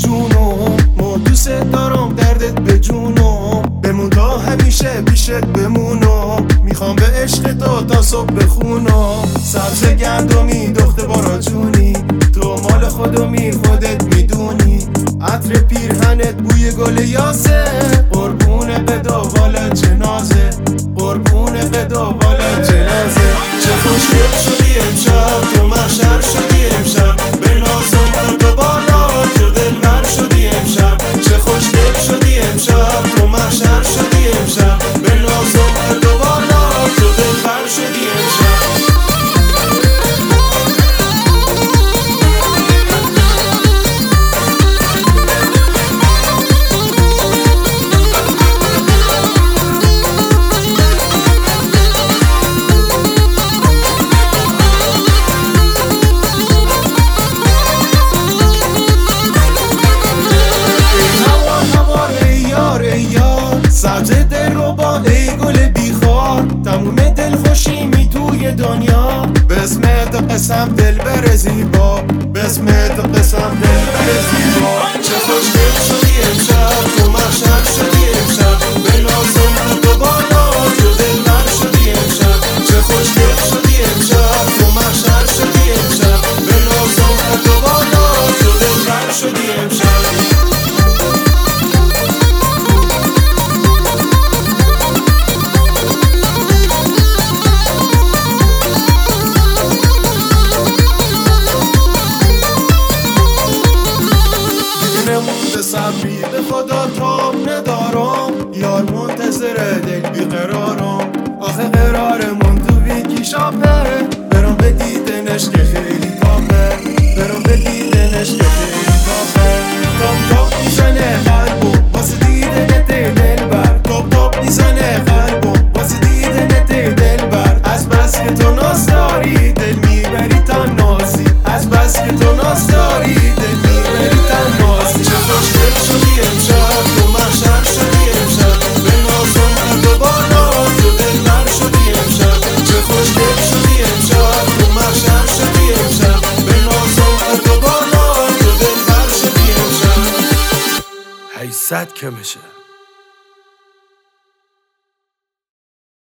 جونم، دوست دارم دردت به جونم، بمون تا همیشه پیشت بمونم، میخوام به عشق تا صبح بخونم. سبز گندمی دخت بارا جونی، تو مال خودمی خودت میدونی، عطر پیرهنت بوی گل یاسه، قربونه به دوال جنازه، قربونه به دوال جنازه. چه خوشگل شدی امشب، تو محشر شدی امشب، به نازم تو بالا تو دلبر شدی امشب. چه خوشگل شدی امشب، تو محشر شدی امشب، به نازم تو بالا تو دلبر شدی امشب. سبز دل رو با ای گل بیخار، تموم دل خوشیمی توی دنیا، به اسمت قسم دل بر زیبا، به اسمت قسم دل بر زیبا. چه خوشگل شدی امشب، تو محشر شدی امشب، به نازم تو بالا تو دلبر شدی امشب. چه خوشگل شدی امشب، تو محشر شدی امشب، به نازم تو بالا تو دلبر شدی امشب. صبری به خدا تاب ندارم، یار منتظر دل بیقرارم، آخه قرارمون تو ویکی شاپه، برام به دیدنش که خیلی تاپه، برام به دیدنش که خیلی تاپه. تاپ تاپ میزنه قلبم واسه دیدنت دلبر، تاپ تاپ میزنه قلبم واسه دیدنت دلبر، از بس که تو ناز داری دل میبری تا نازی، از بس که تو ناز داری دل میبری تا نازی. چه خوشگل شدی امشب، تو محشر شدی امشب، به نازم تو بالا تو دلبر شدی امشب. چه خوشگل شدی امشب، تو محشر شدی امشب، به نازم تو بالا تو دلبر شدی امشب. 800 کمشه.